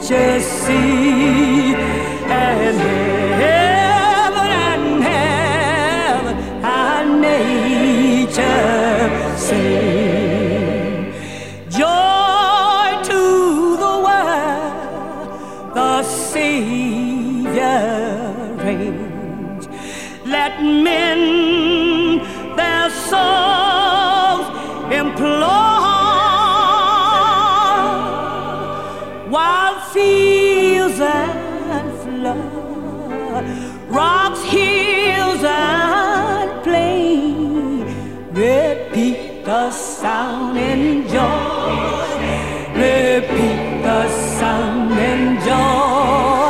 just see, and heaven and heaven and nature sing. Joy to the world, the Savior reigns. Let men their souls implore, while fields and flood, rocks, hills and plain repeat the sound and joy, repeat the sound and joy,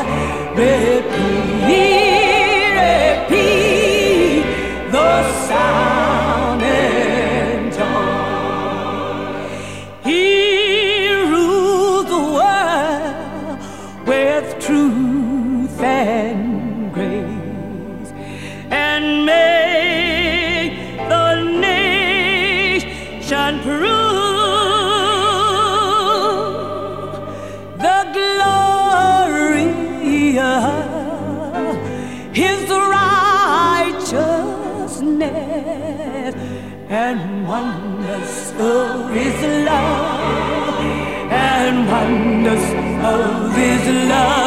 repeat the sound and joy. He rules the world with truth and grace, and make the nation prove the glory of His righteousness and wonders of His love, and wonders of His love.